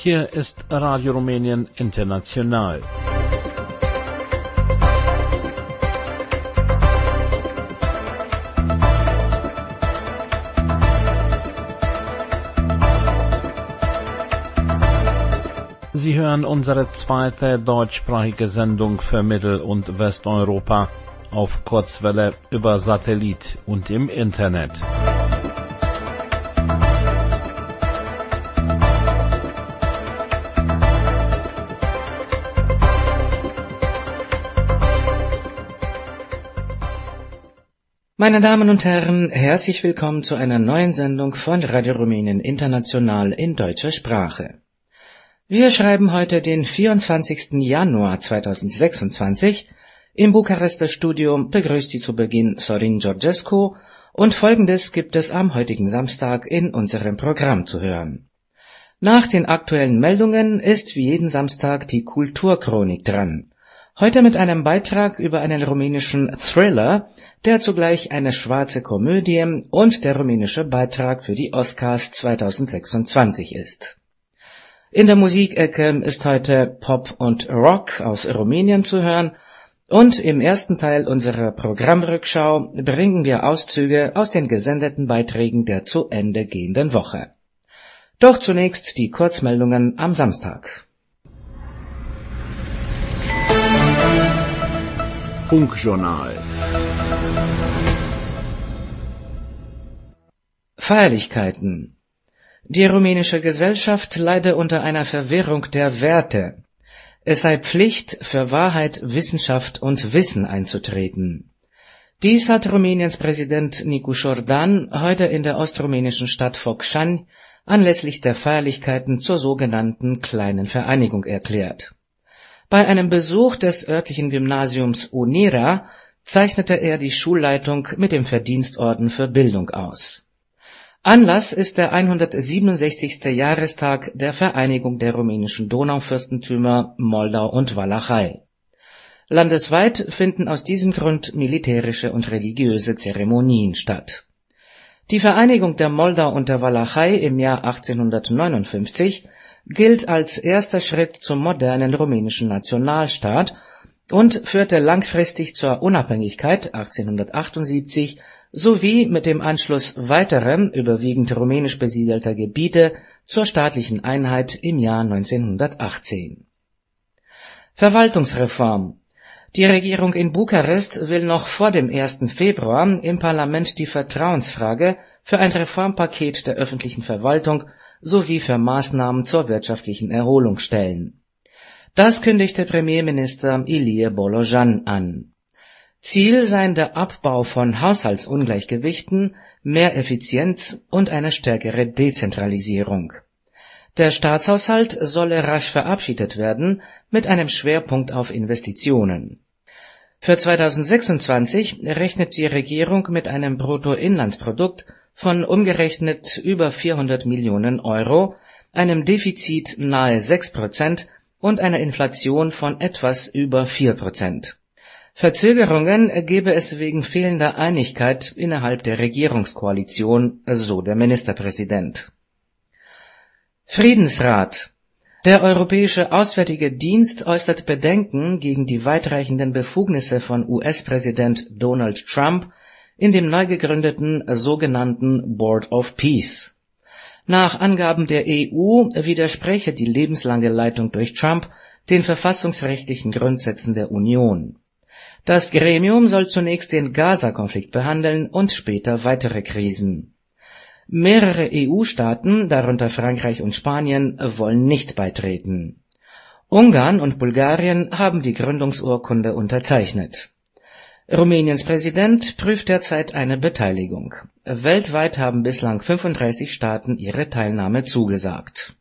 Hier ist Radio Rumänien International. Sie hören unsere zweite deutschsprachige Sendung für Mittel- und Westeuropa auf Kurzwelle über Satellit und im Internet. Meine Damen und Herren, herzlich willkommen zu einer neuen Sendung von Radio Rumänien International in deutscher Sprache. Wir schreiben heute den 24. Januar 2026. Im Bukarester Studio begrüßt Sie zu Beginn Sorin Georgescu und Folgendes gibt es am heutigen Samstag in unserem Programm zu hören. Nach den aktuellen Meldungen ist wie jeden Samstag die Kulturchronik dran. Heute mit einem Beitrag über einen rumänischen Thriller, der zugleich eine schwarze Komödie und der rumänische Beitrag für die Oscars 2026 ist. In der Musikecke ist heute Pop und Rock aus Rumänien zu hören und im ersten Teil unserer Programmrückschau bringen wir Auszüge aus den gesendeten Beiträgen der zu Ende gehenden Woche. Doch zunächst die Kurzmeldungen am Samstag. Funkjournal. Feierlichkeiten. Die rumänische Gesellschaft leide unter einer Verwirrung der Werte. Es sei Pflicht, für Wahrheit, Wissenschaft und Wissen einzutreten. Dies hat Rumäniens Präsident Nicu Jordan heute in der ostrumänischen Stadt Focșani anlässlich der Feierlichkeiten zur sogenannten Kleinen Vereinigung erklärt. Bei einem Besuch des örtlichen Gymnasiums Unirea zeichnete er die Schulleitung mit dem Verdienstorden für Bildung aus. Anlass ist der 167. Jahrestag der Vereinigung der rumänischen Donaufürstentümer Moldau und Walachei. Landesweit finden aus diesem Grund militärische und religiöse Zeremonien statt. Die Vereinigung der Moldau und der Walachei im Jahr 1859 gilt als erster Schritt zum modernen rumänischen Nationalstaat und führte langfristig zur Unabhängigkeit 1878 sowie mit dem Anschluss weiterer, überwiegend rumänisch besiedelter Gebiete zur staatlichen Einheit im Jahr 1918. Verwaltungsreform. Die Regierung in Bukarest will noch vor dem 1. Februar im Parlament die Vertrauensfrage für ein Reformpaket der öffentlichen Verwaltung sowie für Maßnahmen zur wirtschaftlichen Erholung stellen. Das kündigte Premierminister Ilie Bolojan an. Ziel seien der Abbau von Haushaltsungleichgewichten, mehr Effizienz und eine stärkere Dezentralisierung. Der Staatshaushalt solle rasch verabschiedet werden, mit einem Schwerpunkt auf Investitionen. Für 2026 rechnet die Regierung mit einem Bruttoinlandsprodukt von umgerechnet über 400 Millionen Euro, einem Defizit nahe 6% und einer Inflation von etwas über 4%. Verzögerungen gebe es wegen fehlender Einigkeit innerhalb der Regierungskoalition, so der Ministerpräsident. Friedensrat. Der Europäische Auswärtige Dienst äußert Bedenken gegen die weitreichenden Befugnisse von US-Präsident Donald Trump in dem neu gegründeten sogenannten Board of Peace. Nach Angaben der EU widerspreche die lebenslange Leitung durch Trump den verfassungsrechtlichen Grundsätzen der Union. Das Gremium soll zunächst den Gaza-Konflikt behandeln und später weitere Krisen. Mehrere EU-Staaten, darunter Frankreich und Spanien, wollen nicht beitreten. Ungarn und Bulgarien haben die Gründungsurkunde unterzeichnet. Rumäniens Präsident prüft derzeit eine Beteiligung. Weltweit haben bislang 35 Staaten ihre Teilnahme zugesagt.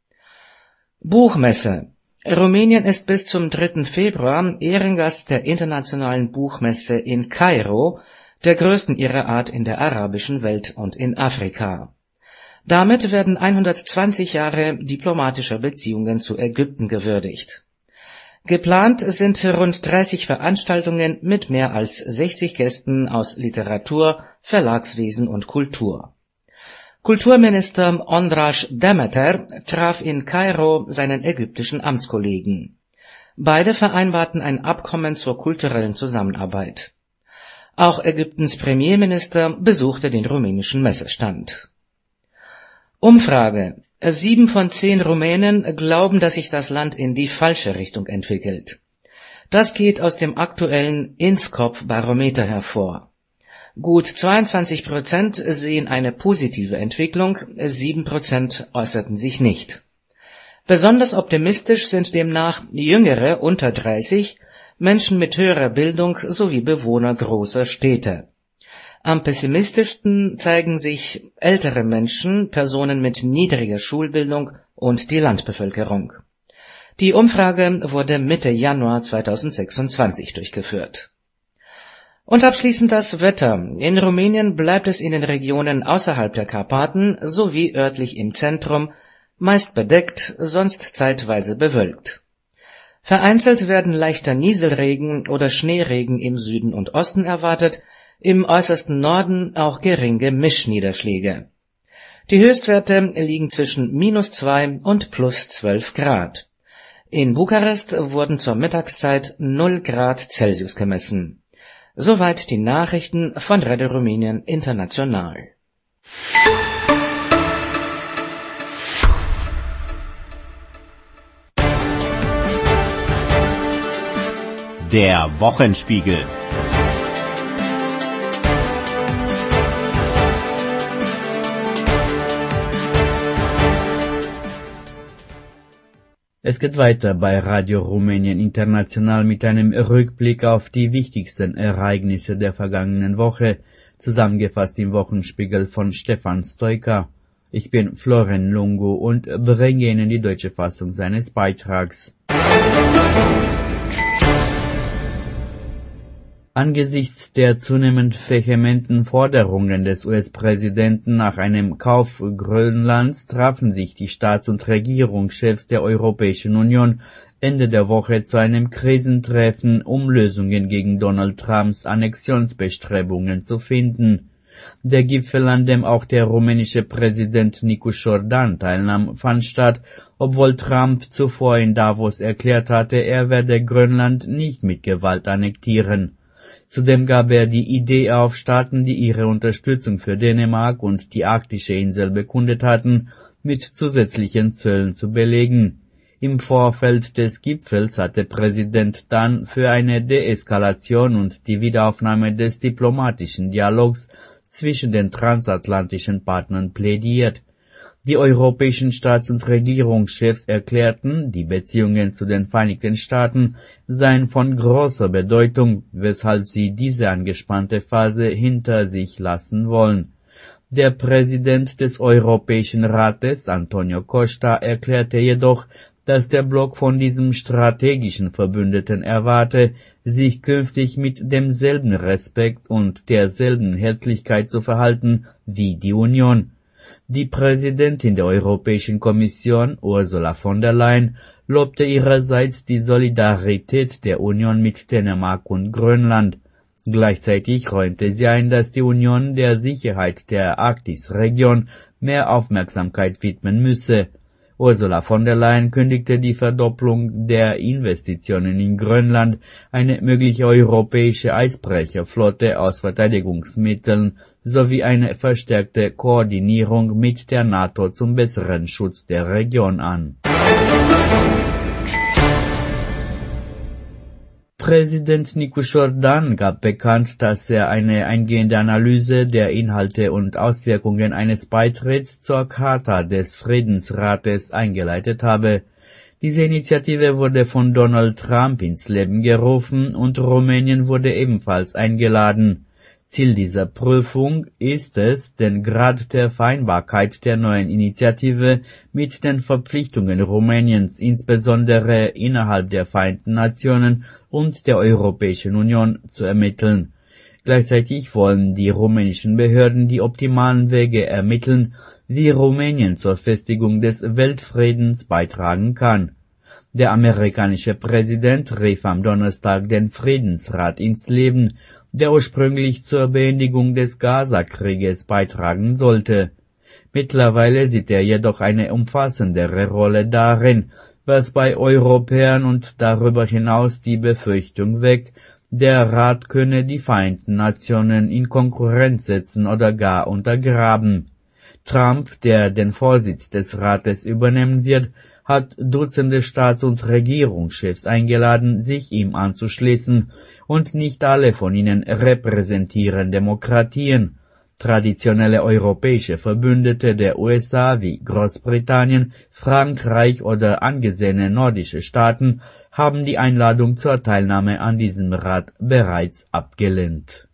Buchmesse. Rumänien ist bis zum 3. Februar Ehrengast der Internationalen Buchmesse in Kairo, der größten ihrer Art in der arabischen Welt und in Afrika. Damit werden 120 Jahre diplomatischer Beziehungen zu Ägypten gewürdigt. Geplant sind rund 30 Veranstaltungen mit mehr als 60 Gästen aus Literatur, Verlagswesen und Kultur. Kulturminister Ondrash Demeter traf in Kairo seinen ägyptischen Amtskollegen. Beide vereinbarten ein Abkommen zur kulturellen Zusammenarbeit. Auch Ägyptens Premierminister besuchte den rumänischen Messestand. Umfrage: 7 von 10 Rumänen glauben, dass sich das Land in die falsche Richtung entwickelt. Das geht aus dem aktuellen INSCOP-Barometer hervor. Gut 22% sehen eine positive Entwicklung, 7% äußerten sich nicht. Besonders optimistisch sind demnach Jüngere unter 30, Menschen mit höherer Bildung sowie Bewohner großer Städte. Am pessimistischsten zeigen sich ältere Menschen, Personen mit niedriger Schulbildung und die Landbevölkerung. Die Umfrage wurde Mitte Januar 2026 durchgeführt. Und abschließend das Wetter. In Rumänien bleibt es in den Regionen außerhalb der Karpaten sowie örtlich im Zentrum meist bedeckt, sonst zeitweise bewölkt. Vereinzelt werden leichter Nieselregen oder Schneeregen im Süden und Osten erwartet, im äußersten Norden auch geringe Mischniederschläge. Die Höchstwerte liegen zwischen -2 und +12 Grad. In Bukarest wurden zur Mittagszeit 0 Grad Celsius gemessen. Soweit die Nachrichten von Radio Rumänien International. Der Wochenspiegel. Es geht weiter bei Radio Rumänien International mit einem Rückblick auf die wichtigsten Ereignisse der vergangenen Woche, zusammengefasst im Wochenspiegel von Stefan Stoica. Ich bin Floren Lungu und bringe Ihnen die deutsche Fassung seines Beitrags. Angesichts der zunehmend vehementen Forderungen des US-Präsidenten nach einem Kauf Grönlands trafen sich die Staats- und Regierungschefs der Europäischen Union Ende der Woche zu einem Krisentreffen, um Lösungen gegen Donald Trumps Annexionsbestrebungen zu finden. Der Gipfel, an dem auch der rumänische Präsident Nicu Jordan teilnahm, fand statt, obwohl Trump zuvor in Davos erklärt hatte, er werde Grönland nicht mit Gewalt annektieren. Zudem gab er die Idee auf, Staaten, die ihre Unterstützung für Dänemark und die arktische Insel bekundet hatten, mit zusätzlichen Zöllen zu belegen. Im Vorfeld des Gipfels hatte Präsident dann für eine Deeskalation und die Wiederaufnahme des diplomatischen Dialogs zwischen den transatlantischen Partnern plädiert. Die europäischen Staats- und Regierungschefs erklärten, die Beziehungen zu den Vereinigten Staaten seien von großer Bedeutung, weshalb sie diese angespannte Phase hinter sich lassen wollen. Der Präsident des Europäischen Rates, Antonio Costa, erklärte jedoch, dass der Bloc von diesem strategischen Verbündeten erwarte, sich künftig mit demselben Respekt und derselben Herzlichkeit zu verhalten wie die Union. Die Präsidentin der Europäischen Kommission, Ursula von der Leyen, lobte ihrerseits die Solidarität der Union mit Dänemark und Grönland. Gleichzeitig räumte sie ein, dass die Union der Sicherheit der Arktisregion mehr Aufmerksamkeit widmen müsse. Ursula von der Leyen kündigte die Verdopplung der Investitionen in Grönland, eine mögliche europäische Eisbrecherflotte aus Verteidigungsmitteln sowie eine verstärkte Koordinierung mit der NATO zum besseren Schutz der Region an. Präsident Nicu Jordan gab bekannt, dass er eine eingehende Analyse der Inhalte und Auswirkungen eines Beitritts zur Charta des Friedensrates eingeleitet habe. Diese Initiative wurde von Donald Trump ins Leben gerufen und Rumänien wurde ebenfalls eingeladen. Ziel dieser Prüfung ist es, den Grad der Vereinbarkeit der neuen Initiative mit den Verpflichtungen Rumäniens, insbesondere innerhalb der Vereinten Nationen und der Europäischen Union, zu ermitteln. Gleichzeitig wollen die rumänischen Behörden die optimalen Wege ermitteln, wie Rumänien zur Festigung des Weltfriedens beitragen kann. Der amerikanische Präsident rief am Donnerstag den Friedensrat ins Leben, der ursprünglich zur Beendigung des Gaza-Krieges beitragen sollte. Mittlerweile sieht er jedoch eine umfassendere Rolle darin, was bei Europäern und darüber hinaus die Befürchtung weckt, der Rat könne die Vereinten Nationen in Konkurrenz setzen oder gar untergraben. Trump, der den Vorsitz des Rates übernehmen wird, hat Dutzende Staats- und Regierungschefs eingeladen, sich ihm anzuschließen, und nicht alle von ihnen repräsentieren Demokratien. Traditionelle europäische Verbündete der USA wie Großbritannien, Frankreich oder angesehene nordische Staaten haben die Einladung zur Teilnahme an diesem Rat bereits abgelehnt.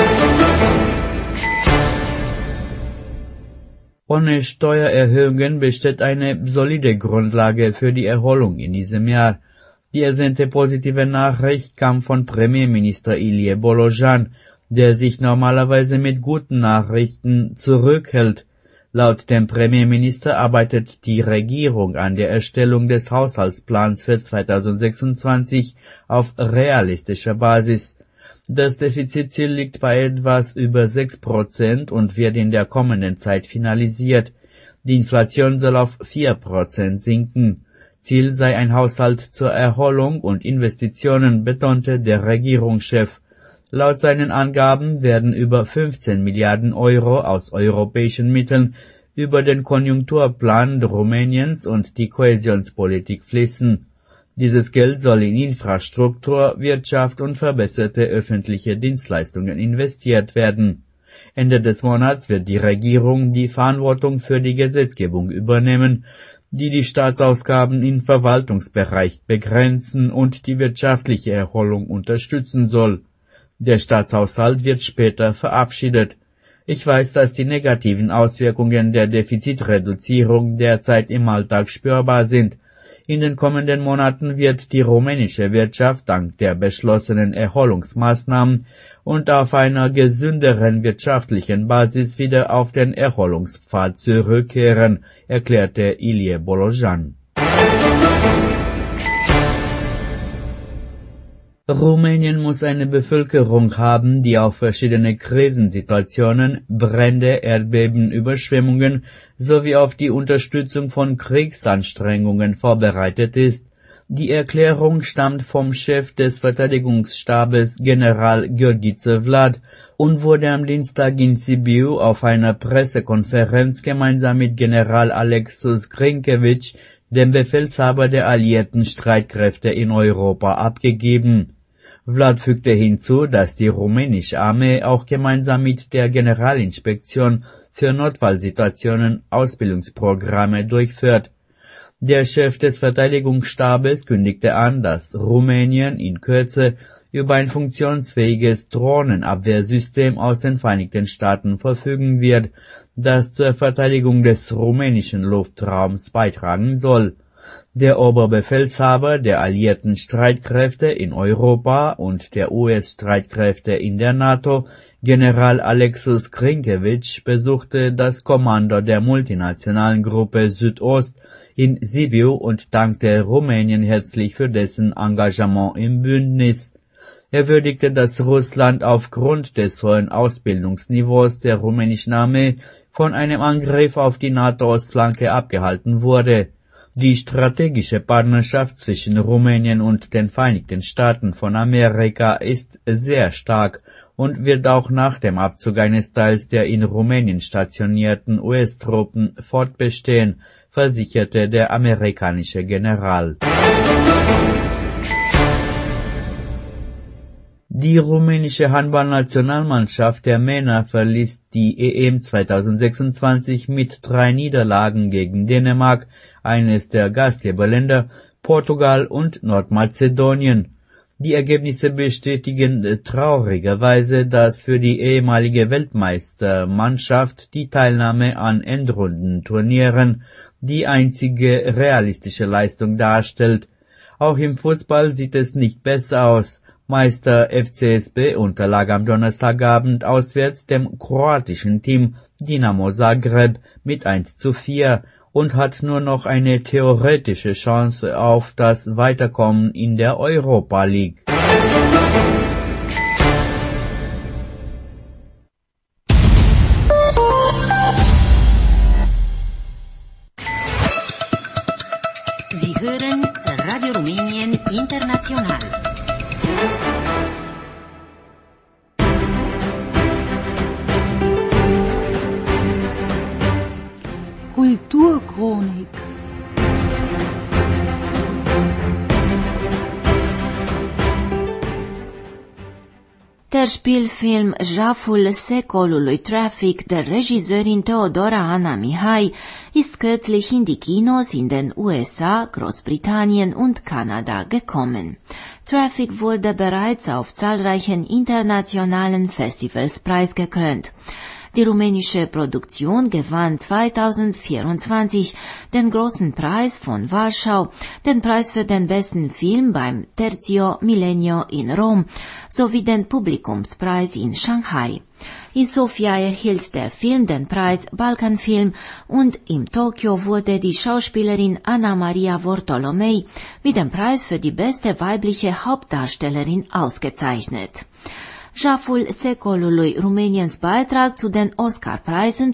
Ohne Steuererhöhungen besteht eine solide Grundlage für die Erholung in diesem Jahr. Die ersehnte positive Nachricht kam von Premierminister Ilie Bolojan, der sich normalerweise mit guten Nachrichten zurückhält. Laut dem Premierminister arbeitet die Regierung an der Erstellung des Haushaltsplans für 2026 auf realistischer Basis. Das Defizitziel liegt bei etwas über 6% und wird in der kommenden Zeit finalisiert. Die Inflation soll auf 4% sinken. Ziel sei ein Haushalt zur Erholung und Investitionen, betonte der Regierungschef. Laut seinen Angaben werden über 15 Milliarden Euro aus europäischen Mitteln über den Konjunkturplan Rumäniens und die Kohäsionspolitik fließen. Dieses Geld soll in Infrastruktur, Wirtschaft und verbesserte öffentliche Dienstleistungen investiert werden. Ende des Monats wird die Regierung die Verantwortung für die Gesetzgebung übernehmen, die die Staatsausgaben im Verwaltungsbereich begrenzen und die wirtschaftliche Erholung unterstützen soll. Der Staatshaushalt wird später verabschiedet. Ich weiß, dass die negativen Auswirkungen der Defizitreduzierung derzeit im Alltag spürbar sind. In den kommenden Monaten wird die rumänische Wirtschaft dank der beschlossenen Erholungsmaßnahmen und auf einer gesünderen wirtschaftlichen Basis wieder auf den Erholungspfad zurückkehren, erklärte Ilie Bolojan. Rumänien muss eine Bevölkerung haben, die auf verschiedene Krisensituationen, Brände, Erdbeben, Überschwemmungen sowie auf die Unterstützung von Kriegsanstrengungen vorbereitet ist. Die Erklärung stammt vom Chef des Verteidigungsstabes General Georgice Vlad und wurde am Dienstag in Sibiu auf einer Pressekonferenz gemeinsam mit General Alexis Grinkevic, dem Befehlshaber der alliierten Streitkräfte in Europa, abgegeben. Vlad fügte hinzu, dass die rumänische Armee auch gemeinsam mit der Generalinspektion für Notfallsituationen Ausbildungsprogramme durchführt. Der Chef des Verteidigungsstabes kündigte an, dass Rumänien in Kürze über ein funktionsfähiges Drohnenabwehrsystem aus den Vereinigten Staaten verfügen wird, das zur Verteidigung des rumänischen Luftraums beitragen soll. Der Oberbefehlshaber der alliierten Streitkräfte in Europa und der US-Streitkräfte in der NATO, General Alexis Grinkevic, besuchte das Kommando der multinationalen Gruppe Südost in Sibiu und dankte Rumänien herzlich für dessen Engagement im Bündnis. Er würdigte, dass Russland aufgrund des hohen Ausbildungsniveaus der rumänischen Armee von einem Angriff auf die NATO-Ostflanke abgehalten wurde. Die strategische Partnerschaft zwischen Rumänien und den Vereinigten Staaten von Amerika ist sehr stark und wird auch nach dem Abzug eines Teils der in Rumänien stationierten US-Truppen fortbestehen, versicherte der amerikanische General. Die rumänische Handballnationalmannschaft der Männer verließ die EM 2026 mit 3 Niederlagen gegen Dänemark, eines der Gastgeberländer, Portugal und Nordmazedonien. Die Ergebnisse bestätigen traurigerweise, dass für die ehemalige Weltmeistermannschaft die Teilnahme an Endrundenturnieren die einzige realistische Leistung darstellt. Auch im Fußball sieht es nicht besser aus. Meister FCSB unterlag am Donnerstagabend auswärts dem kroatischen Team Dinamo Zagreb mit 1:4 und hat nur noch eine theoretische Chance auf das Weiterkommen in der Europa League. internațional. Kulturchronik. Der Spielfilm Jaful secolului Traffic der Regisseurin Theodora Anna Mihai ist kürzlich in die Kinos in den USA, Großbritannien und Kanada gekommen. Traffic wurde bereits auf zahlreichen internationalen Festivals preisgekrönt. Die rumänische Produktion gewann 2024 den Großen Preis von Warschau, den Preis für den besten Film beim Tercio Millennio in Rom sowie den Publikumspreis in Shanghai. In Sofia erhielt der Film den Preis Balkanfilm und in Tokio wurde die Schauspielerin Anna Maria Vortolomei mit dem Preis für die beste weibliche Hauptdarstellerin ausgezeichnet. Jaful secolului, Rumäniens Beitrag zu den Oscar-Preisen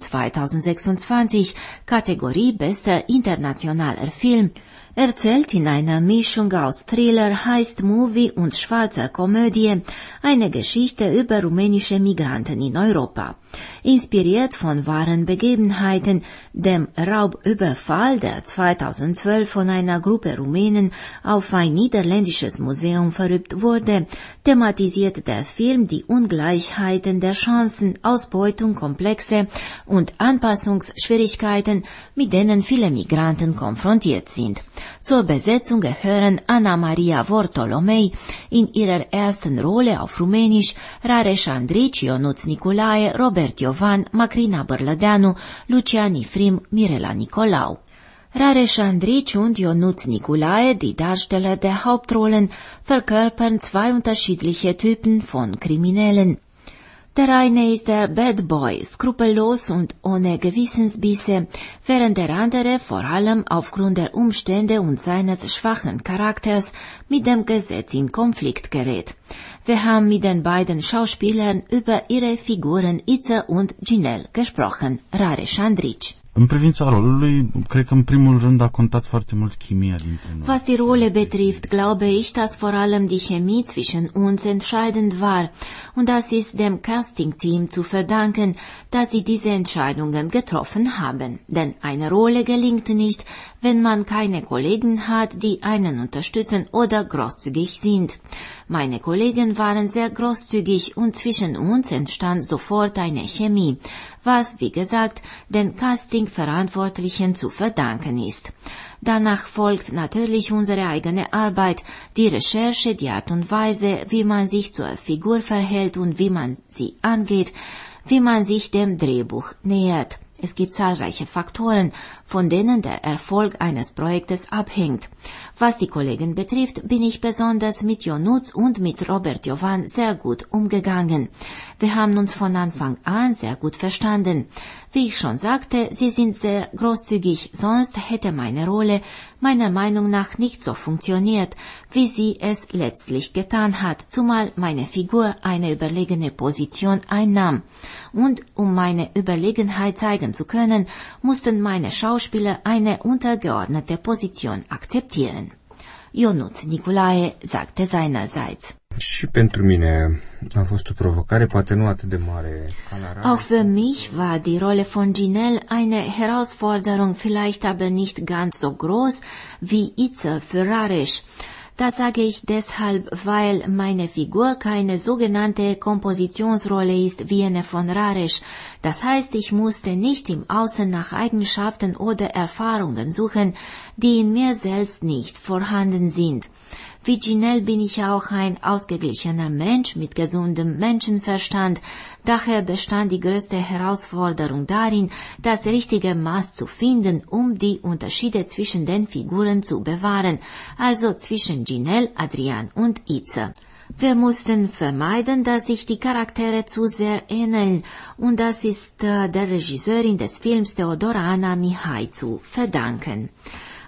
2026, Kategorie Bester internationaler Film, erzählt in einer Mischung aus Thriller, Heist-Movie und schwarzer Komödie eine Geschichte über rumänische Migranten in Europa. Inspiriert von wahren Begebenheiten, dem Raubüberfall, der 2012 von einer Gruppe Rumänen auf ein niederländisches Museum verübt wurde, thematisiert der Film die Ungleichheiten der Chancen, Ausbeutung, Komplexe und Anpassungsschwierigkeiten, mit denen viele Migranten konfrontiert sind. Zur Besetzung gehören Anna Maria Vortolomei in ihrer ersten Rolle auf Rumänisch, Rareș Andrici, Ionuț Niculae, Robert Iovan, Macrina Bărlădeanu, Lucian Ifrim, Mirela Nicolau. Rareș Andrici und Ionuț Niculae, die Darsteller der Hauptrollen, verkörpern zwei unterschiedliche Typen von Kriminellen. Der eine ist der Bad Boy, skrupellos und ohne Gewissensbisse, während der andere vor allem aufgrund der Umstände und seines schwachen Charakters mit dem Gesetz in Konflikt gerät. Wir haben mit den beiden Schauspielern über ihre Figuren Iță und Ginel gesprochen, Rareș Andrici. În privința rolului, cred că în primul rând a contat foarte mult chimia dintre noi. Was die Rolle betrifft, glaube ich, dass vor allem die Chemie zwischen uns entscheidend war. Und das ist dem Casting-Team zu verdanken, dass sie diese Entscheidungen getroffen haben. Denn eine Rolle gelingt nicht, wenn man keine Kollegen hat, die einen unterstützen oder großzügig sind. Meine Kollegen waren sehr großzügig und zwischen uns entstand sofort eine Chemie, was, wie gesagt, den Casting-Verantwortlichen zu verdanken ist. Danach folgt natürlich unsere eigene Arbeit, die Recherche, die Art und Weise, wie man sich zur Figur verhält und wie man sie angeht, wie man sich dem Drehbuch nähert. Es gibt zahlreiche Faktoren, von denen der Erfolg eines Projektes abhängt. Was die Kollegen betrifft, bin ich besonders mit Ionuț und mit Robert Iovan sehr gut umgegangen. Wir haben uns von Anfang an sehr gut verstanden. Wie ich schon sagte, sie sind sehr großzügig, sonst hätte meine Rolle meiner Meinung nach nicht so funktioniert, wie sie es letztlich getan hat, zumal meine Figur eine überlegene Position einnahm. Und um meine Überlegenheit zeigen zu können, mussten meine Schauspieler eine untergeordnete Position akzeptieren. Ionuț Niculae sagte seinerseits. Și pentru mine a fost o provocare, poate nu atât de mare ca la Rareș. Auch für mich war die Rolle von Ginel eine Herausforderung, vielleicht aber nicht ganz so groß wie Iță für Rareș. Das sage ich deshalb, weil meine Figur keine sogenannte Kompositionsrolle ist wie eine von Rareș. Das heißt, ich musste nicht im Außen nach Eigenschaften oder Erfahrungen suchen, die in mir selbst nicht vorhanden sind. Wie Ginel bin ich auch ein ausgeglichener Mensch mit gesundem Menschenverstand, daher bestand die größte Herausforderung darin, das richtige Maß zu finden, um die Unterschiede zwischen den Figuren zu bewahren, also zwischen Ginel, Adrian und Iță. Wir mussten vermeiden, dass sich die Charaktere zu sehr ähneln, und das ist der Regisseurin des Films Theodora Anna Mihai zu verdanken.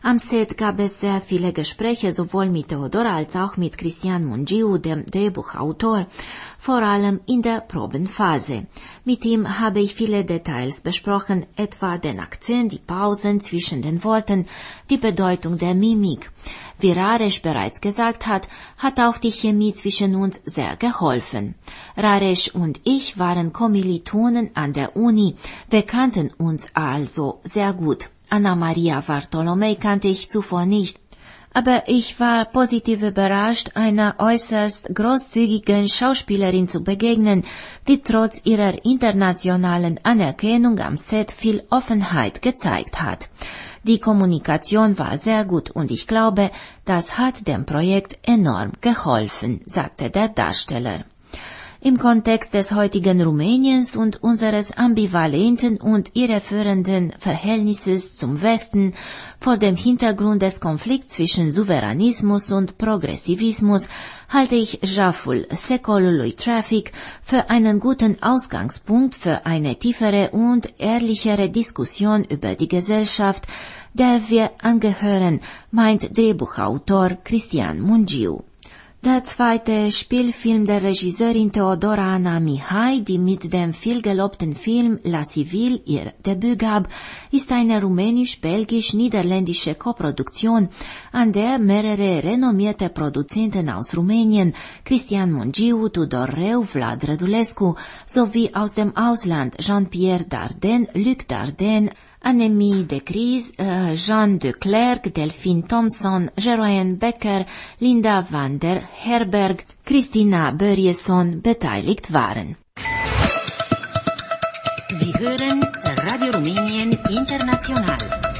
Am Set gab es sehr viele Gespräche, sowohl mit Teodora als auch mit Cristian Mungiu, dem Drehbuchautor, vor allem in der Probenphase. Mit ihm habe ich viele Details besprochen, etwa den Akzent, die Pausen zwischen den Worten, die Bedeutung der Mimik. Wie Raresh bereits gesagt hat, hat auch die Chemie zwischen uns sehr geholfen. Raresh und ich waren Kommilitonen an der Uni, wir kannten uns also sehr gut. Anna Maria Vartolomei kannte ich zuvor nicht, aber ich war positiv überrascht, einer äußerst großzügigen Schauspielerin zu begegnen, die trotz ihrer internationalen Anerkennung am Set viel Offenheit gezeigt hat. Die Kommunikation war sehr gut und ich glaube, das hat dem Projekt enorm geholfen, sagte der Darsteller. Im Kontext des heutigen Rumäniens und unseres ambivalenten und irreführenden Verhältnisses zum Westen, vor dem Hintergrund des Konflikts zwischen Souveränismus und Progressivismus, halte ich Jaful Secolului Traffic für einen guten Ausgangspunkt für eine tiefere und ehrlichere Diskussion über die Gesellschaft, der wir angehören, meint Drehbuchautor Cristian Mungiu. Der zweite Spielfilm der Regisseurin Teodora Anna Mihai, die mit dem vielgelobten Film La Civil ihr Debüt gab, ist eine rumänisch-belgisch-niederländische Koproduktion, an der mehrere renommierte Produzenten aus Rumänien, Cristian Mungiu, Tudor Reu, Vlad Rădulescu, sowie aus dem Ausland Jean-Pierre Dardenne, Luc Dardenne, Annemie de Cries, Jean de Klerk, Delphine Thompson, Jeroen Becker, Linda van der Herberg, Christina Börjesson beteiligt waren. Sie hören Radio Rumänien International.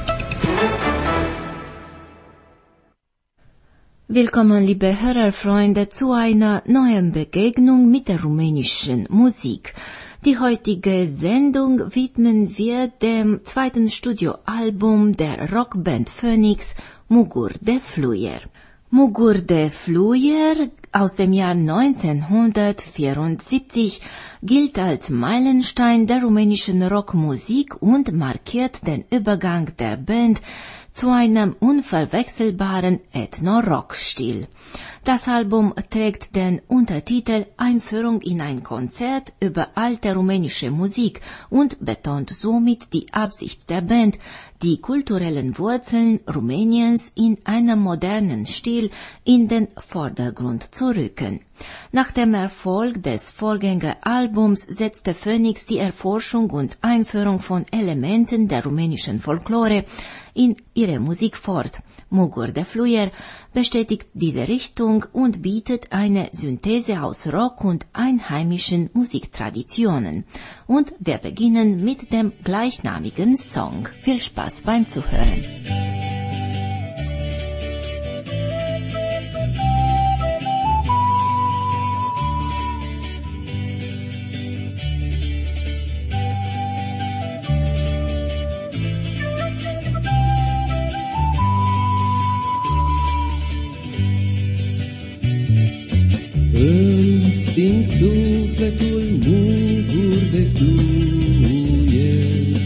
Willkommen, liebe Hörerfreunde, zu einer neuen Begegnung mit der rumänischen Musik. Die heutige Sendung widmen wir dem zweiten Studioalbum der Rockband Phoenix, Mugur de Fluier. Mugur de Fluier aus dem Jahr 1974 gilt als Meilenstein der rumänischen Rockmusik und markiert den Übergang der Band zu einem unverwechselbaren Ethno-Rock-Stil. Das Album trägt den Untertitel Einführung in ein Konzert über alte rumänische Musik und betont somit die Absicht der Band, die kulturellen Wurzeln Rumäniens in einem modernen Stil in den Vordergrund zu rücken. Nach dem Erfolg des Vorgängeralbums setzte Phoenix die Erforschung und Einführung von Elementen der rumänischen Folklore in ihre Musik fort. Mugur de Fluier bestätigt diese Richtung und bietet eine Synthese aus Rock und einheimischen Musiktraditionen. Und wir beginnen mit dem gleichnamigen Song. Viel Spaß beim Zuhören. Îmi simt sufletul mugur de fluier,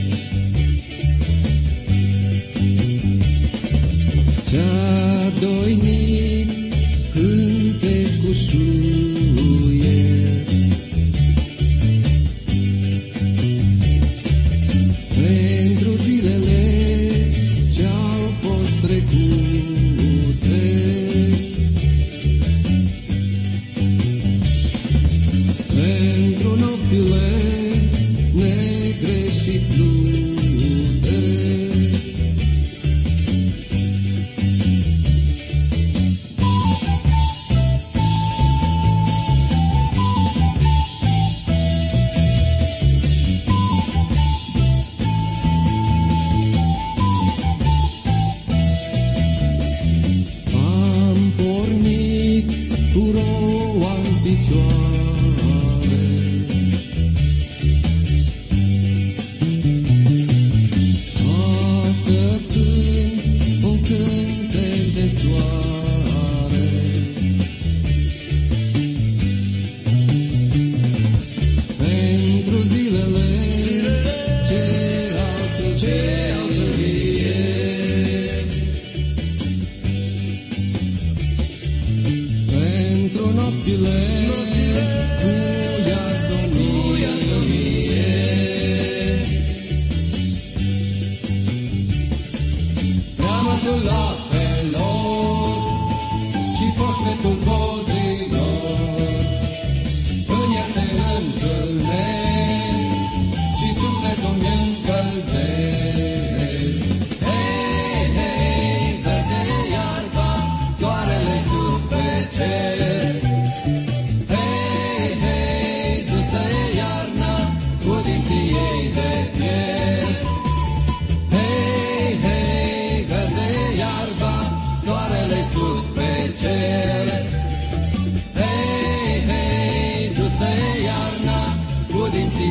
ce-a doinit cântecul șuier. Pentru zilele ce-au fost trecute, when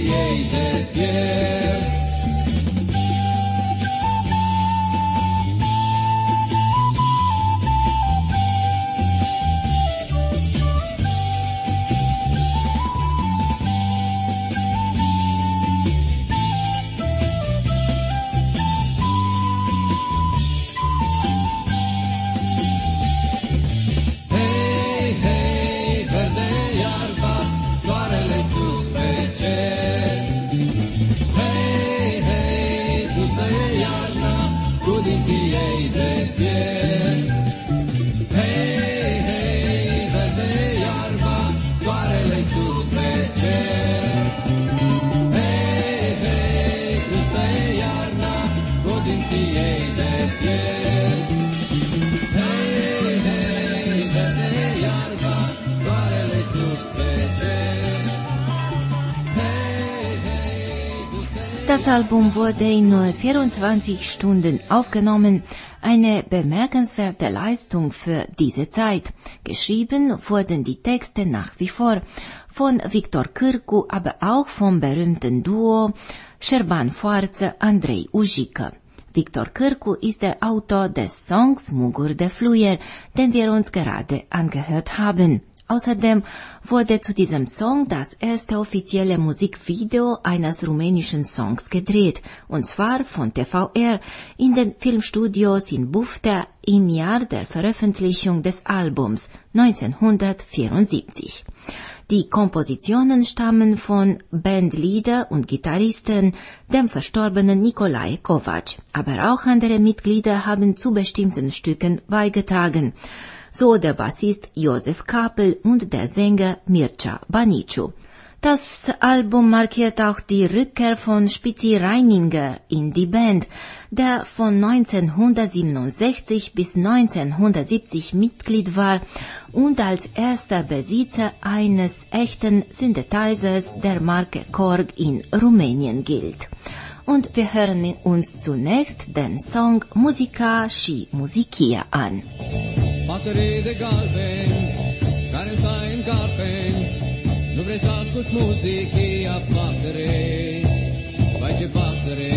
ei de fier. Das Album wurde in nur 24 Stunden aufgenommen, eine bemerkenswerte Leistung für diese Zeit. Geschrieben wurden die Texte nach wie vor von Victor Cârcu, aber auch vom berühmten Duo Șerban Foarță, Andrei Ujică. Victor Cârcu ist der Autor des Songs Mugur de Fluier, den wir uns gerade angehört haben. Außerdem wurde zu diesem Song das erste offizielle Musikvideo eines rumänischen Songs gedreht, und zwar von TVR in den Filmstudios in Buftea im Jahr der Veröffentlichung des Albums 1974. Die Kompositionen stammen von Bandleader und Gitarristen, dem verstorbenen Nicolae Covaci, aber auch andere Mitglieder haben zu bestimmten Stücken beigetragen. So der Bassist Josef Kapel und der Sänger Mircea Baniciu. Das Album markiert auch die Rückkehr von Spitzi Reininger in die Band, der von 1967 bis 1970 Mitglied war und als erster Besitzer eines echten Synthesizers der Marke Korg in Rumänien gilt. Und wir hören uns zunächst den Song Muzica și Muzichia an. Pasăre de galben, care-mi stai în carpeni, nu vrei să asculti muzichia, pasăre, vai ce pasăre.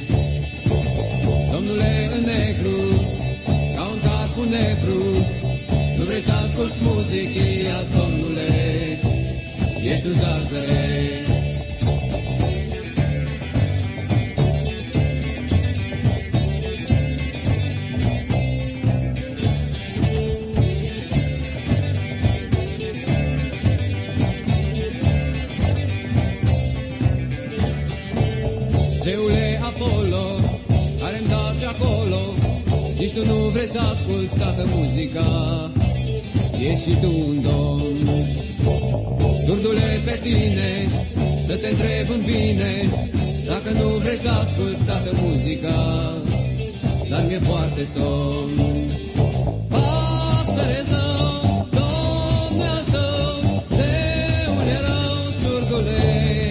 Domnule în negru, ca un carpul negru, nu vrei să asculti muzichia, domnule, ești un zarzăre. Zeule Apollo, care-mi taci acolo, nici tu nu vrei să asculti toată muzica, ești și tu un domn. Durdule pe tine, să te întreb în bine, dacă nu vrei să asculti toată muzica, dar mi-e foarte somn. Pasăre zău, Domnul al tău, zeule rău, surdule.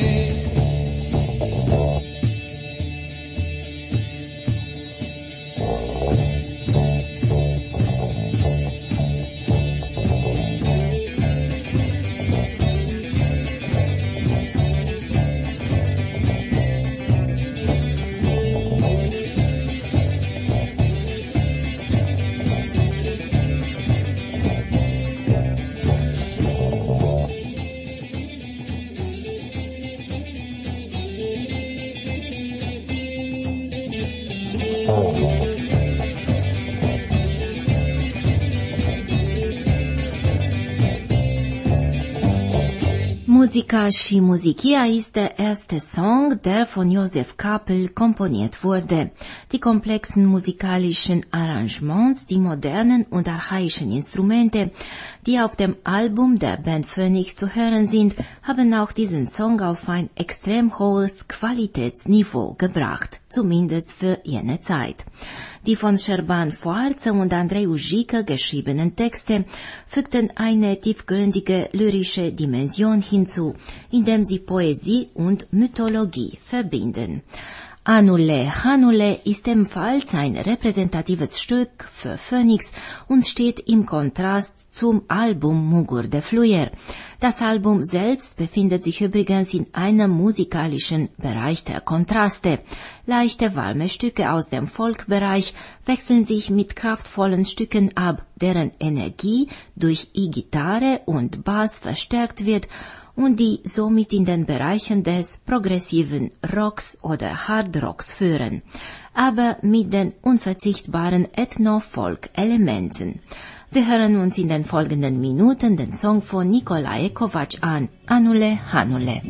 Muzica și Muzichia ist der erste Song, der von Josef Kapel komponiert wurde. Die komplexen musikalischen Arrangements, die modernen und archaischen Instrumente, die auf dem Album der Band Phoenix zu hören sind, haben auch diesen Song auf ein extrem hohes Qualitätsniveau gebracht, zumindest für jene Zeit. Die von Șerban Foarță und Andrei Ujică geschriebenen Texte fügten eine tiefgründige lyrische Dimension hinzu, indem sie Poesie und Mythologie verbinden. Anule Hanule ist ebenfalls ein repräsentatives Stück für Phoenix und steht im Kontrast zum Album Mugur de Fluier. Das Album selbst befindet sich übrigens in einem musikalischen Bereich der Kontraste. Leichte, warme Stücke aus dem Folkbereich wechseln sich mit kraftvollen Stücken ab, deren Energie durch E-Gitarre und Bass verstärkt wird und die somit in den Bereichen des progressiven Rocks oder Hard Rocks führen, aber mit den unverzichtbaren Ethno-Folk-Elementen. Wir hören uns in den folgenden Minuten den Song von Nicolae Covaci an, Anule Hanule.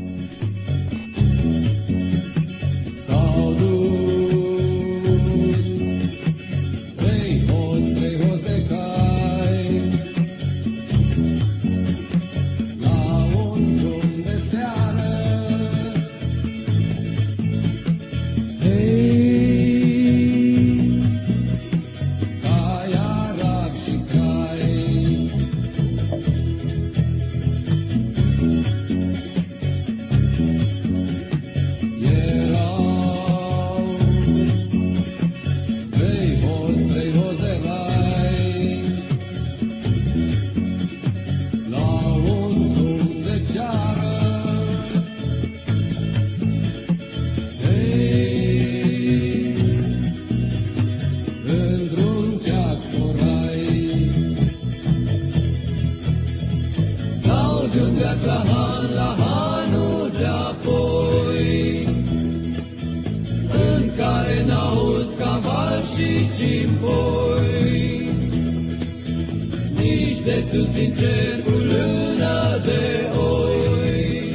Nici de sus din cer cu lână de oi.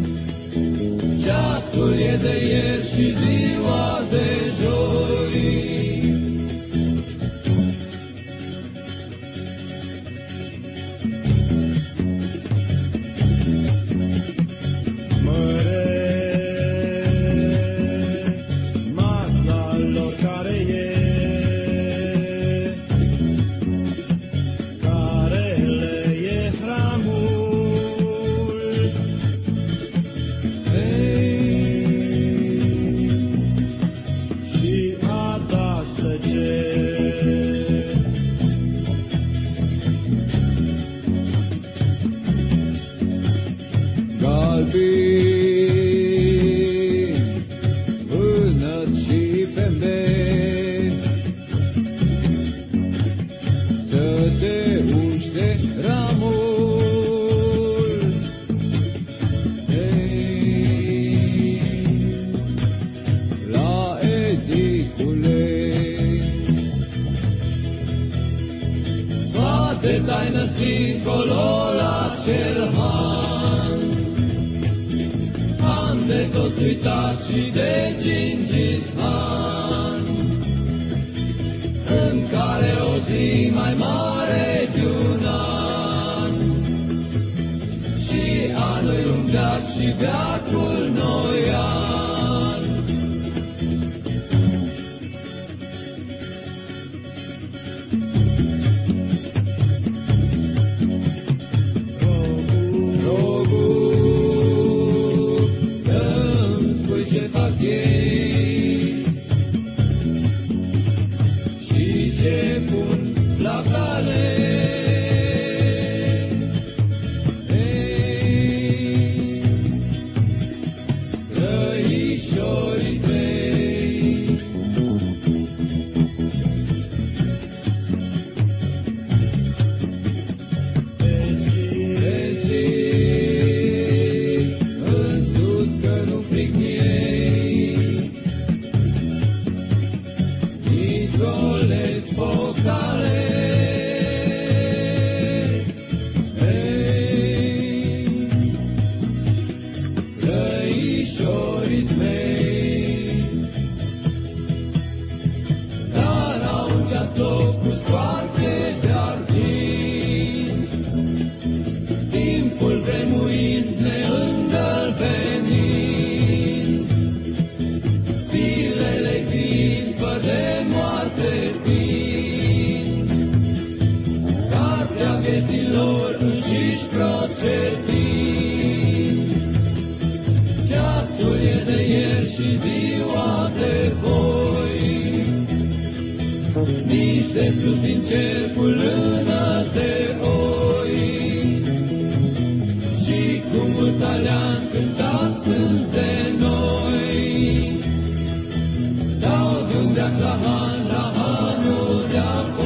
Ceasul e de ieri și ziua de joi. dincolo la cel han. Han de tot uitat și de Gingis Han, în care o zi mai mare de un an, și anul un veac și veacul noi an. Just ceasul e de ieri și ziua de voi. Niște sus din cer cu lână de oi și cu mult alean cântați sunt de noi. Stau de-un deac la han, la hanul de-apoi.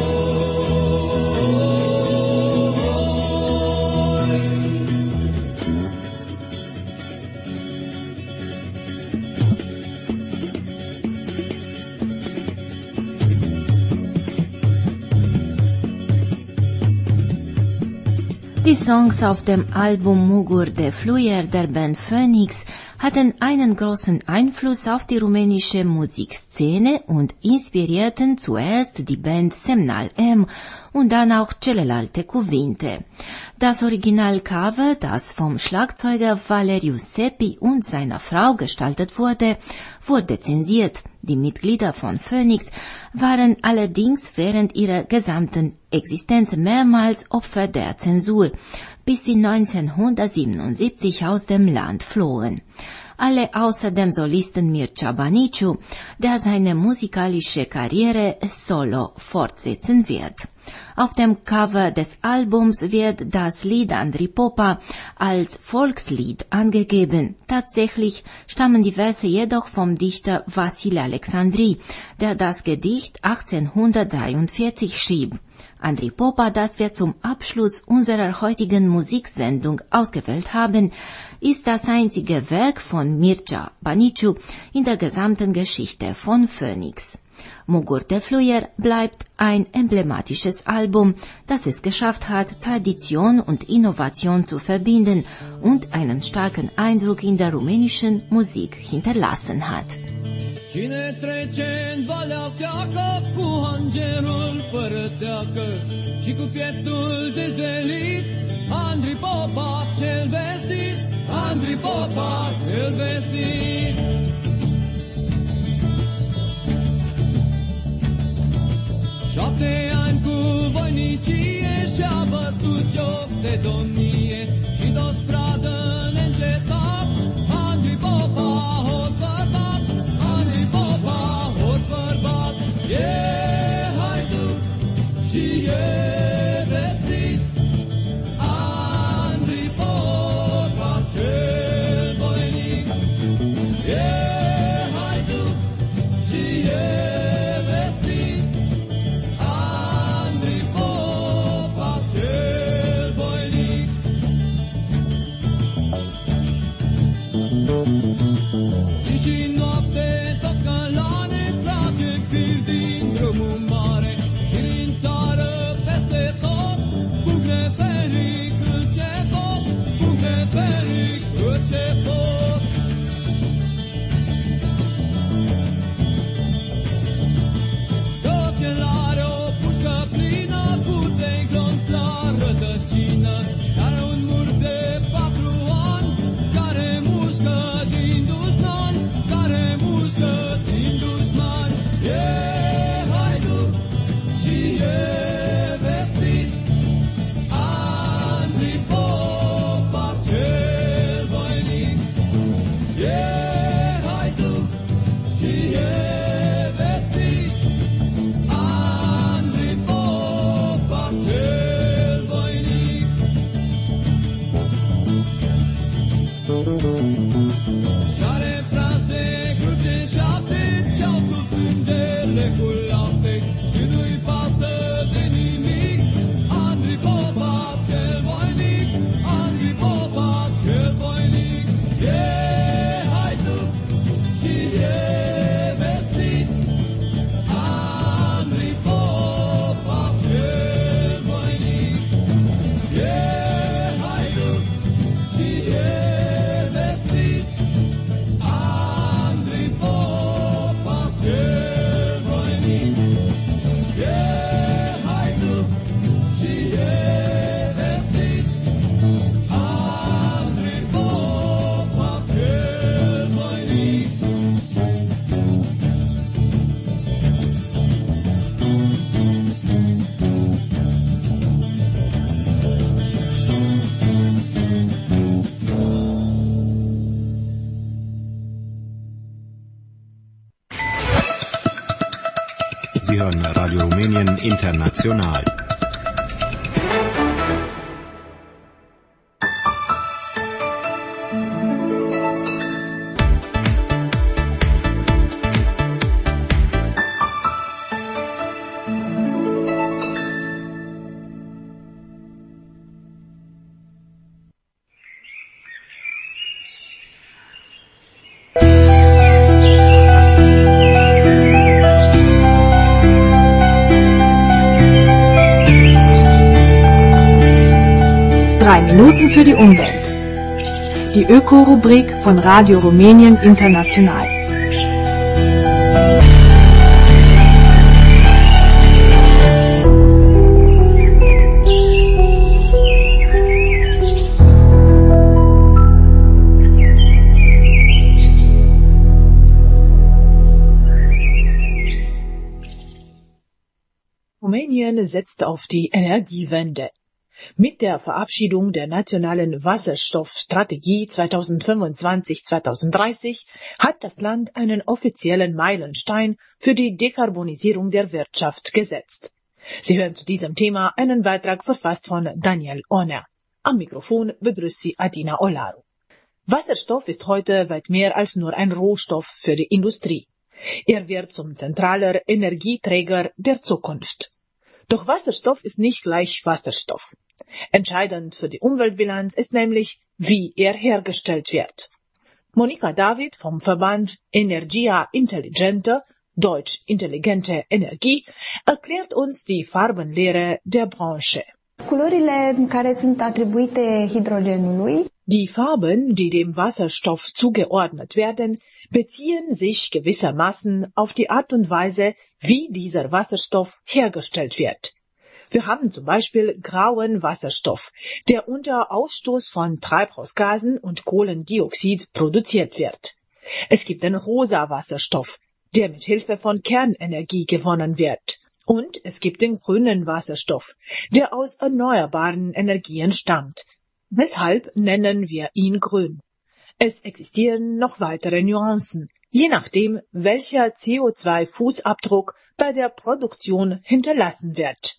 Die Songs auf dem Album Mugur de Fluier der Band Phoenix hatten einen großen Einfluss auf die rumänische Musikszene und inspirierten zuerst die Band Semnal M und dann auch celelalte Cuvinte. Das Originalcover, das vom Schlagzeuger Valeriu Seppi und seiner Frau gestaltet wurde, wurde zensiert. Die Mitglieder von Phoenix waren allerdings während ihrer gesamten Existenz mehrmals Opfer der Zensur, bis sie 1977 aus dem Land flohen. Alle außer dem Solisten Mircea Baniciu, der seine musikalische Karriere solo fortsetzen wird. Auf dem Cover des Albums wird das Lied Andrei Popa als Volkslied angegeben. Tatsächlich stammen die Verse jedoch vom Dichter Vasile Alexandri, der das Gedicht 1843 schrieb. Andrei Popa, das wir zum Abschluss unserer heutigen Musiksendung ausgewählt haben, ist das einzige Werk von Mircea Baniciu in der gesamten Geschichte von Phoenix. Mugur de Fluier bleibt ein emblematisches Album, das es geschafft hat, Tradition und Innovation zu verbinden und einen starken Eindruck in der rumänischen Musik hinterlassen hat. Cine trece în valea seacă cu hangerul fără teacă și cu pieptul dezvelit, Andrei Popa cel vestit, Andrei Popa cel vestit. 7 ani cu voinicie și-a bătut joc de domnie și tot stradă neîncetat, Andrei Popa, hot bărbat, Andrei Popa, hot bărbat. E haidut și e vestit, Andrei Popa cel voinic. E haidut și e vestit, Andrei Popa cel voinic. Zi și noapte tot călane trage fir din drumul mare și din țară peste tot, pugne feric cât ce pot, pugne feric cât ce pot. Tot ce are o pușcă plină cu 3 glonți la rădăcină, care un murs de 4 ani, care mușcă din dușman, care mușcă din dușman. E haidut și e vestit, Andrei Popa cel voinic. E haidut și e vestit, Andrei Popa cel voinic. Și-are praz de cruce 7, ce-au cu plângele cu lapte și nu-i pasă de nimic, Andrei Popa cel voinic, Andrei Popa cel voinic. E haidut Sie hören Radio Rumänien International. Minuten für die Umwelt. Die Öko-Rubrik von Radio Rumänien International. Rumänien setzt auf die Energiewende. Mit der Verabschiedung der nationalen Wasserstoffstrategie 2025-2030 hat das Land einen offiziellen Meilenstein für die Dekarbonisierung der Wirtschaft gesetzt. Sie hören zu diesem Thema einen Beitrag verfasst von Daniel Oner. Am Mikrofon begrüßt Sie Adina Olaru. Wasserstoff ist heute weit mehr als nur ein Rohstoff für die Industrie. Er wird zum zentraler Energieträger der Zukunft. Doch Wasserstoff ist nicht gleich Wasserstoff. Entscheidend für die Umweltbilanz ist nämlich, wie er hergestellt wird. Monika David vom Verband Energia Intelligente, Deutsch intelligente Energie, erklärt uns die Farbenlehre der Branche. Culorile care sunt atribuite hidrogenului. Die Farben, die dem Wasserstoff zugeordnet werden, beziehen sich gewissermaßen auf die Art und Weise, wie dieser Wasserstoff hergestellt wird. Wir haben zum Beispiel grauen Wasserstoff, der unter Ausstoß von Treibhausgasen und Kohlendioxid produziert wird. Es gibt den rosa Wasserstoff, der mit Hilfe von Kernenergie gewonnen wird. Und es gibt den grünen Wasserstoff, der aus erneuerbaren Energien stammt. Weshalb nennen wir ihn grün? Es existieren noch weitere Nuancen, je nachdem, welcher CO2-Fußabdruck bei der Produktion hinterlassen wird.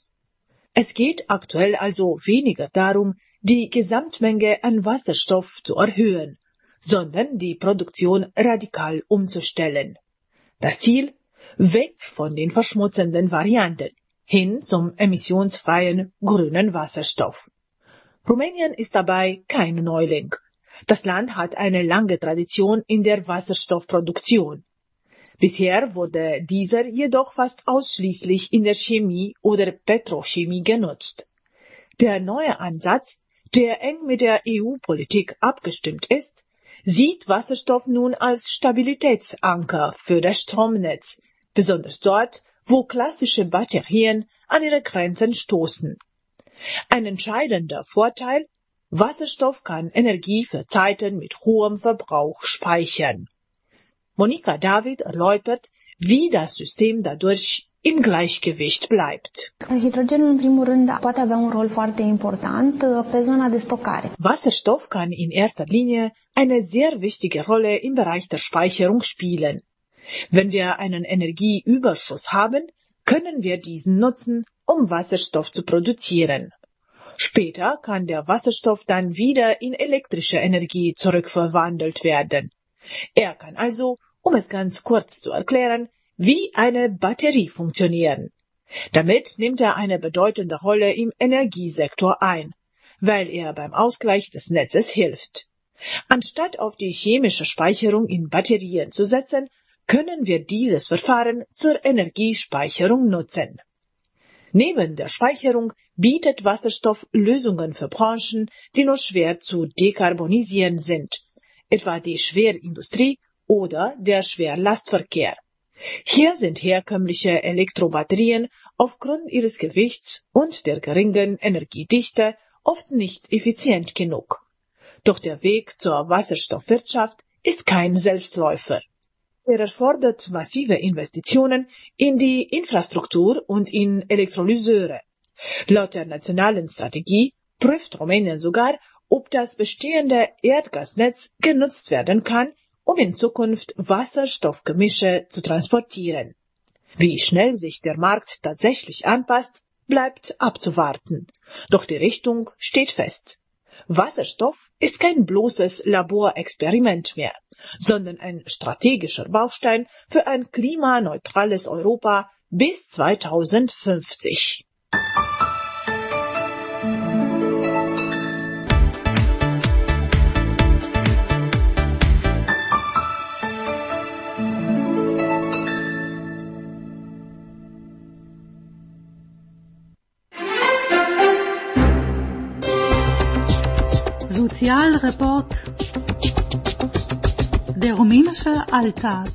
Es geht aktuell also weniger darum, die Gesamtmenge an Wasserstoff zu erhöhen, sondern die Produktion radikal umzustellen. Das Ziel? Weg von den verschmutzenden Varianten, hin zum emissionsfreien grünen Wasserstoff. Rumänien ist dabei kein Neuling. Das Land hat eine lange Tradition in der Wasserstoffproduktion. Bisher wurde dieser jedoch fast ausschließlich in der Chemie oder Petrochemie genutzt. Der neue Ansatz, der eng mit der EU-Politik abgestimmt ist, sieht Wasserstoff nun als Stabilitätsanker für das Stromnetz, besonders dort, wo klassische Batterien an ihre Grenzen stoßen. Ein entscheidender Vorteil: Wasserstoff kann Energie für Zeiten mit hohem Verbrauch speichern. Monika David erläutert, wie das System dadurch im Gleichgewicht bleibt. Hidrogenul, în primul rând, poate avea un rol foarte important pe zona de stocare. Wasserstoff kann in erster Linie eine sehr wichtige Rolle im Bereich der Speicherung spielen. Wenn wir einen Energieüberschuss haben, können wir diesen nutzen, um Wasserstoff zu produzieren. Später kann der Wasserstoff dann wieder in elektrische Energie zurückverwandelt werden. Er kann also, um es ganz kurz zu erklären, wie eine Batterie funktionieren. Damit nimmt er eine bedeutende Rolle im Energiesektor ein, weil er beim Ausgleich des Netzes hilft. Anstatt auf die chemische Speicherung in Batterien zu setzen, können wir dieses Verfahren zur Energiespeicherung nutzen. Neben der Speicherung bietet Wasserstoff Lösungen für Branchen, die nur schwer zu dekarbonisieren sind, etwa die Schwerindustrie oder der Schwerlastverkehr. Hier sind herkömmliche Elektrobatterien aufgrund ihres Gewichts und der geringen Energiedichte oft nicht effizient genug. Doch der Weg zur Wasserstoffwirtschaft ist kein Selbstläufer. Er erfordert massive Investitionen in die Infrastruktur und in Elektrolyseure. Laut der nationalen Strategie prüft Rumänien sogar, ob das bestehende Erdgasnetz genutzt werden kann, um in Zukunft Wasserstoffgemische zu transportieren. Wie schnell sich der Markt tatsächlich anpasst, bleibt abzuwarten. Doch die Richtung steht fest. Wasserstoff ist kein bloßes Laborexperiment mehr, sondern ein strategischer Baustein für ein klimaneutrales Europa bis 2050. Sozialreport. Der rumänische Alltag.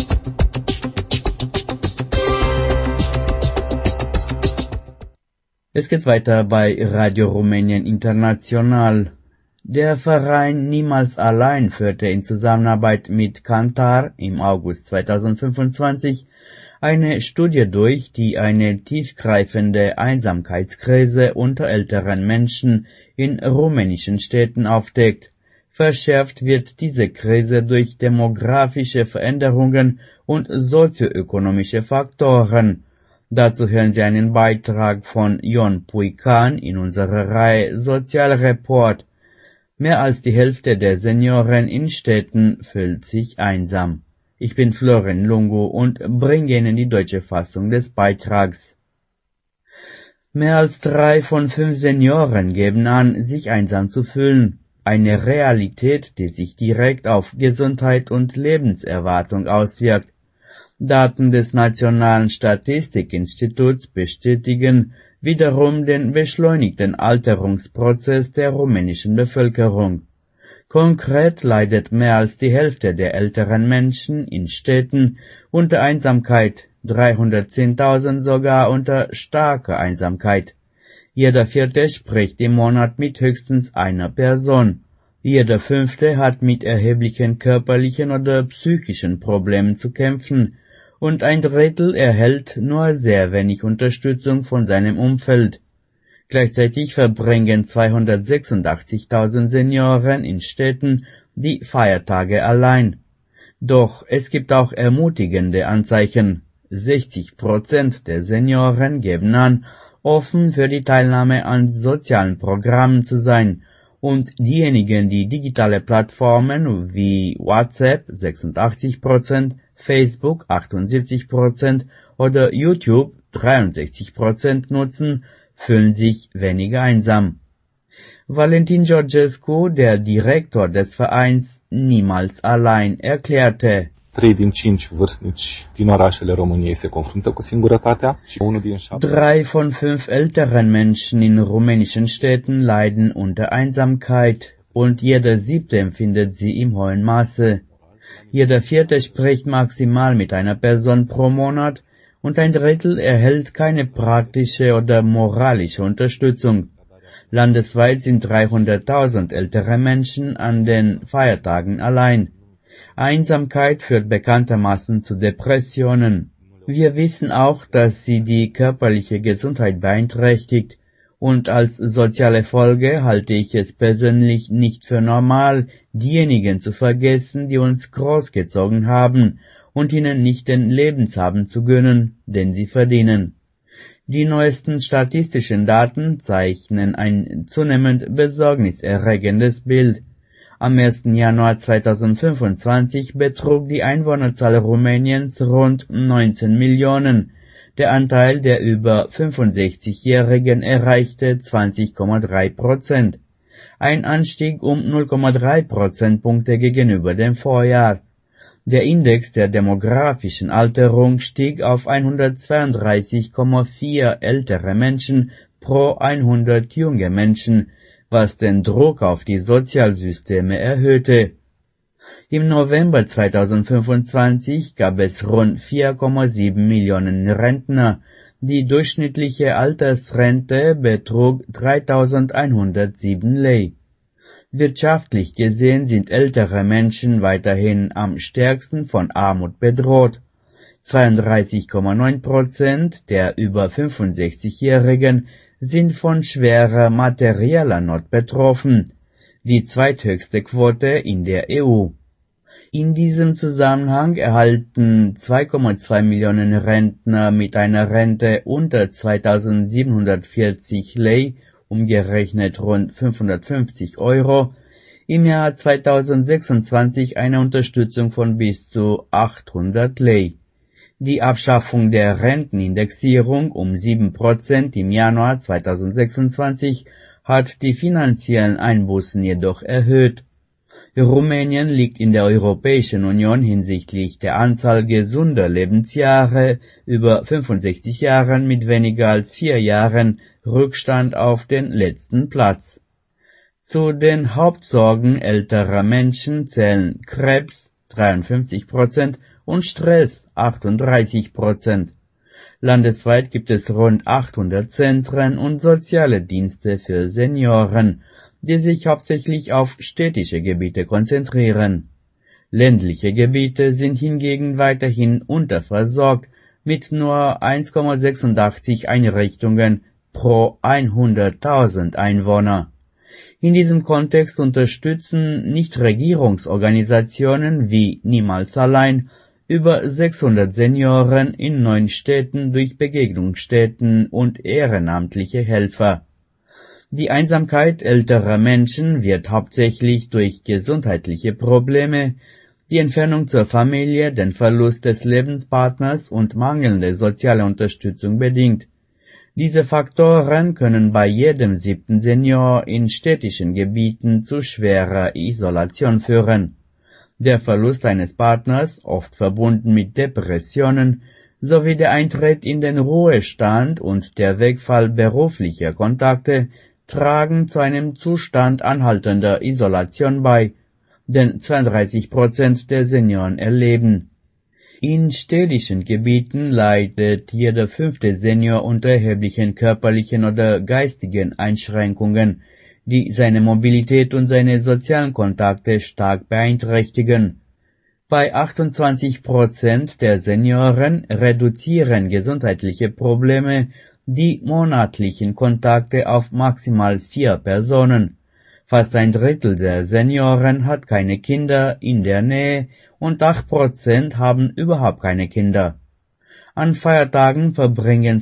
Es geht weiter bei Radio Rumänien International. Der Verein Niemals Allein führte in Zusammenarbeit mit Kantar im August 2025 eine Studie durch, die eine tiefgreifende Einsamkeitskrise unter älteren Menschen in rumänischen Städten aufdeckt. Verschärft wird diese Krise durch demografische Veränderungen und sozioökonomische Faktoren. Dazu hören Sie einen Beitrag von Ion Puican in unserer Reihe Sozialreport. Mehr als die Hälfte der Senioren in Städten fühlt sich einsam. Ich bin Florin Lungu und bringe Ihnen die deutsche Fassung des Beitrags. Mehr als 3 von 5 Senioren geben an, sich einsam zu fühlen. Eine Realität, die sich direkt auf Gesundheit und Lebenserwartung auswirkt. Daten des Nationalen Statistikinstituts bestätigen wiederum den beschleunigten Alterungsprozess der rumänischen Bevölkerung. Konkret leidet mehr als die Hälfte der älteren Menschen in Städten unter Einsamkeit, 310.000 sogar unter starker Einsamkeit. Jeder Vierte spricht im Monat mit höchstens einer Person. Jeder Fünfte hat mit erheblichen körperlichen oder psychischen Problemen zu kämpfen und ein Drittel erhält nur sehr wenig Unterstützung von seinem Umfeld. Gleichzeitig verbringen 286.000 Senioren in Städten die Feiertage allein. Doch es gibt auch ermutigende Anzeichen. 60% der Senioren geben an, offen für die Teilnahme an sozialen Programmen zu sein, und diejenigen, die digitale Plattformen wie WhatsApp 86%, Facebook 78% oder YouTube 63% nutzen, fühlen sich weniger einsam. Valentin Georgescu, der Direktor des Vereins Niemals Allein, erklärte: 3 din 5 vârstnici din orașele României se confruntă cu singurătatea și 1 din 7. 3 von 5 älteren Menschen in rumänischen Städten leiden unter Einsamkeit und jeder 7. empfindet sie im hohen Maße. Jeder 4. spricht maximal mit einer Person pro Monat und ein Drittel erhält keine praktische oder moralische Unterstützung. Landesweit sind 300.000 ältere Menschen an den Feiertagen allein. Einsamkeit führt bekanntermaßen zu Depressionen. Wir wissen auch, dass sie die körperliche Gesundheit beeinträchtigt, und als soziale Folge halte ich es persönlich nicht für normal, diejenigen zu vergessen, die uns großgezogen haben, und ihnen nicht den Lebensabend zu gönnen, den sie verdienen. Die neuesten statistischen Daten zeichnen ein zunehmend besorgniserregendes Bild. Am 1. Januar 2025 betrug die Einwohnerzahl Rumäniens rund 19 Millionen. Der Anteil der über 65-Jährigen erreichte 20,3%. Ein Anstieg um 0,3 Prozentpunkte gegenüber dem Vorjahr. Der Index der demografischen Alterung stieg auf 132,4 ältere Menschen pro 100 junge Menschen, was den Druck auf die Sozialsysteme erhöhte. Im November 2025 gab es rund 4,7 Millionen Rentner. Die durchschnittliche Altersrente betrug 3.107 lei. Wirtschaftlich gesehen sind ältere Menschen weiterhin am stärksten von Armut bedroht. 32,9% der über 65-Jährigen sind von schwerer materieller Not betroffen, die zweithöchste Quote in der EU. In diesem Zusammenhang erhalten 2,2 Millionen Rentner mit einer Rente unter 2.740 Lei, umgerechnet rund 550 Euro, im Jahr 2026 eine Unterstützung von bis zu 800 Lei. Die Abschaffung der Rentenindexierung um 7% im Januar 2026 hat die finanziellen Einbußen jedoch erhöht. Rumänien liegt in der Europäischen Union hinsichtlich der Anzahl gesunder Lebensjahre über 65 Jahren mit weniger als 4 Jahren Rückstand auf den letzten Platz. Zu den Hauptsorgen älterer Menschen zählen Krebs 53% und Stress 38%. Landesweit gibt es rund 800 Zentren und soziale Dienste für Senioren, die sich hauptsächlich auf städtische Gebiete konzentrieren. Ländliche Gebiete sind hingegen weiterhin unterversorgt mit nur 1,86 Einrichtungen pro 100.000 Einwohner. In diesem Kontext unterstützen Nichtregierungsorganisationen wie Niemals Allein über 600 Senioren in 9 Städten durch Begegnungsstätten und ehrenamtliche Helfer. Die Einsamkeit älterer Menschen wird hauptsächlich durch gesundheitliche Probleme, die Entfernung zur Familie, den Verlust des Lebenspartners und mangelnde soziale Unterstützung bedingt. Diese Faktoren können bei jedem 7. Senior in städtischen Gebieten zu schwerer Isolation führen. Der Verlust eines Partners, oft verbunden mit Depressionen, sowie der Eintritt in den Ruhestand und der Wegfall beruflicher Kontakte tragen zu einem Zustand anhaltender Isolation bei, den 32% der Senioren erleben. In städtischen Gebieten leidet jeder 5. Senior unter erheblichen körperlichen oder geistigen Einschränkungen, die seine Mobilität und seine sozialen Kontakte stark beeinträchtigen. Bei 28% der Senioren reduzieren gesundheitliche Probleme die monatlichen Kontakte auf maximal 4 Personen. Fast ein Drittel der Senioren hat keine Kinder in der Nähe und 8% haben überhaupt keine Kinder. An Feiertagen verbringen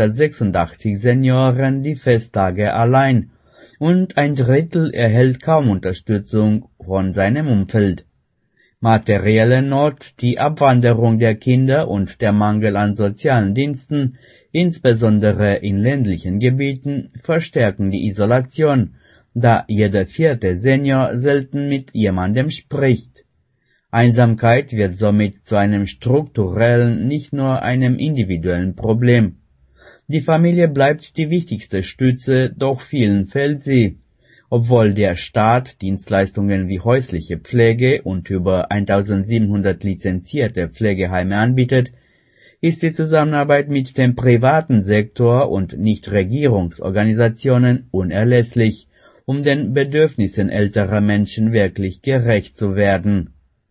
286 Senioren die Festtage allein und ein Drittel erhält kaum Unterstützung von seinem Umfeld. Materielle Not, die Abwanderung der Kinder und der Mangel an sozialen Diensten, insbesondere in ländlichen Gebieten, verstärken die Isolation, da jeder 4. Senior selten mit jemandem spricht. Einsamkeit wird somit zu einem strukturellen, nicht nur einem individuellen Problem. Die Familie bleibt die wichtigste Stütze, doch vielen fehlt sie. Obwohl der Staat Dienstleistungen wie häusliche Pflege und über 1700 lizenzierte Pflegeheime anbietet, ist die Zusammenarbeit mit dem privaten Sektor und Nichtregierungsorganisationen unerlässlich, um den Bedürfnissen älterer Menschen wirklich gerecht zu werden.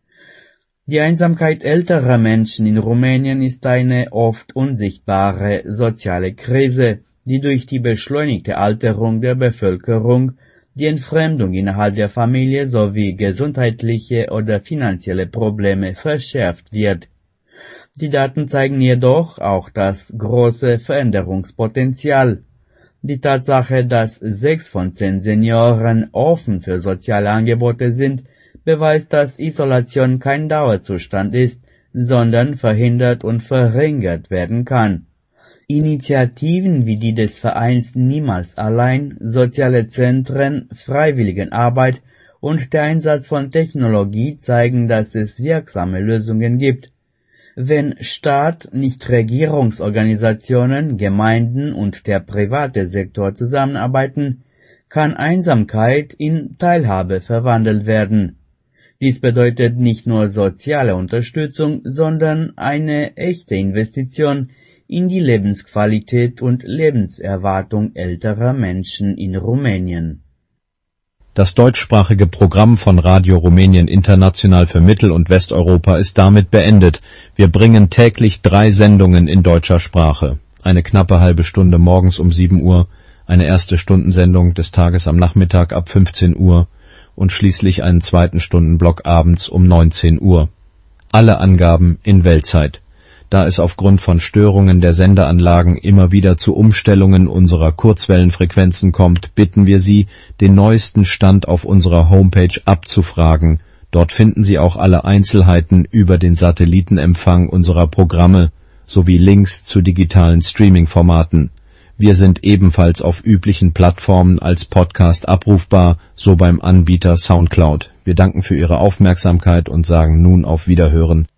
Die Einsamkeit älterer Menschen in Rumänien ist eine oft unsichtbare soziale Krise, die durch die beschleunigte Alterung der Bevölkerung, die Entfremdung innerhalb der Familie sowie gesundheitliche oder finanzielle Probleme verschärft wird. Die Daten zeigen jedoch auch das große Veränderungspotenzial. Die Tatsache, dass 6 von 10 Senioren offen für soziale Angebote sind, beweist, dass Isolation kein Dauerzustand ist, sondern verhindert und verringert werden kann. Initiativen wie die des Vereins Niemals Allein, soziale Zentren, Freiwilligenarbeit und der Einsatz von Technologie zeigen, dass es wirksame Lösungen gibt. Wenn Staat, Nichtregierungsorganisationen, Gemeinden und der private Sektor zusammenarbeiten, kann Einsamkeit in Teilhabe verwandelt werden. Dies bedeutet nicht nur soziale Unterstützung, sondern eine echte Investition in die Lebensqualität und Lebenserwartung älterer Menschen in Rumänien. Das deutschsprachige Programm von Radio Rumänien International für Mittel- und Westeuropa ist damit beendet. Wir bringen täglich 3 Sendungen in deutscher Sprache. Eine knappe halbe Stunde morgens um 7 Uhr, eine erste Stundensendung des Tages am Nachmittag ab 15 Uhr und schließlich einen zweiten Stundenblock abends um 19 Uhr. Alle Angaben in Weltzeit. Da es aufgrund von Störungen der Sendeanlagen immer wieder zu Umstellungen unserer Kurzwellenfrequenzen kommt, bitten wir Sie, den neuesten Stand auf unserer Homepage abzufragen. Dort finden Sie auch alle Einzelheiten über den Satellitenempfang unserer Programme sowie Links zu digitalen Streaming-Formaten. Wir sind ebenfalls auf üblichen Plattformen als Podcast abrufbar, so beim Anbieter Soundcloud. Wir danken für Ihre Aufmerksamkeit und sagen nun auf Wiederhören.